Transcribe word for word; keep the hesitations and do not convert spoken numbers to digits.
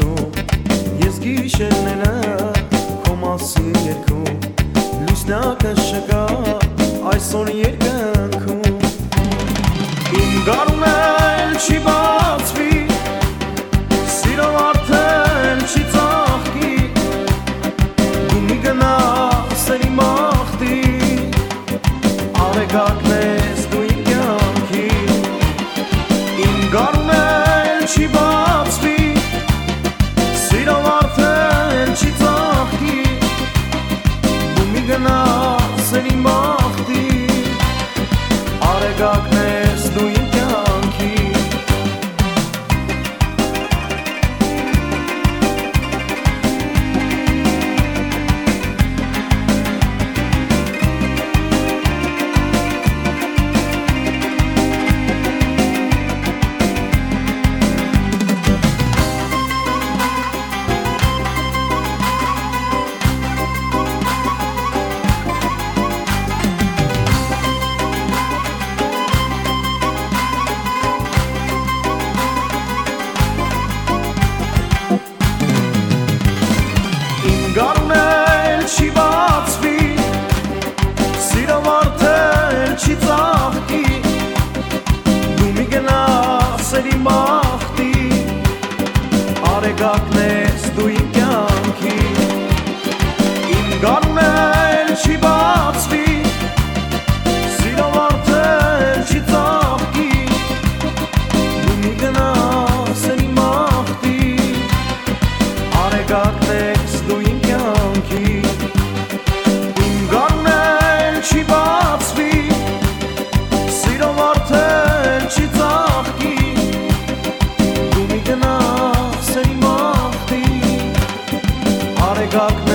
կյանքում ես գիշերները քո մասին երգում լուսնակը շկա այսօր երկնքում իմ գարունը էլ չի բացվի սիրով արդեն չի ծաղկի դու մի գնաս էլ իմ ախտի արեգակն ես դու իմ կյանքի իմ գարունը էլ չի բացվի սիրով արդեն չի ծաղկի դու մի գնաս էլ իմ ախտի արեգակն ես դու իմ կյանքի Գարունը էլ չի բացվի սիրով արդեն չի ծաղկի դու մի գնաս էլ իմ ախտի արեգակն ես դու իմ կյանքի իմ գարունը էլ չի բացվի սիրով արդեն չի ծաղկի դու մի գնաս էլ իմ ախտի արեգակն ես դու իմ իմ գարունը էլ չի բացվի սիրով արդեն չի ծաղկի դու մի գնաս էլ իմ ախտի արեգակն